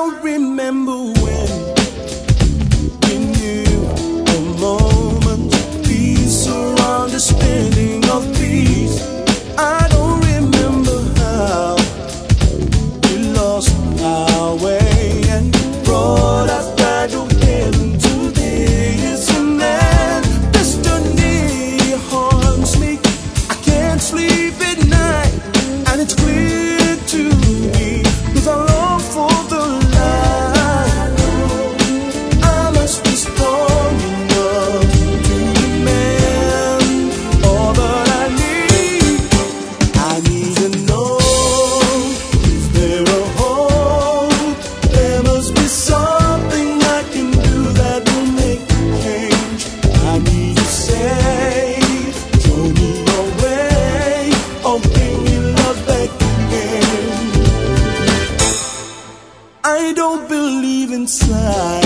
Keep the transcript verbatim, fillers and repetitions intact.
don't remember when we knew a moment, peace around the spinning of peace. I don't remember how we lost our way and brought us back again to this. And then destiny haunts me. I can't sleep at night, and it's clear to me, 'cause I long for the light. I must be strong enough to demand all that I need. I need to know, is there a hope? There must be something I can do that will make a change. I need to say, show me a way of bringing love back again. I don't believe in signs.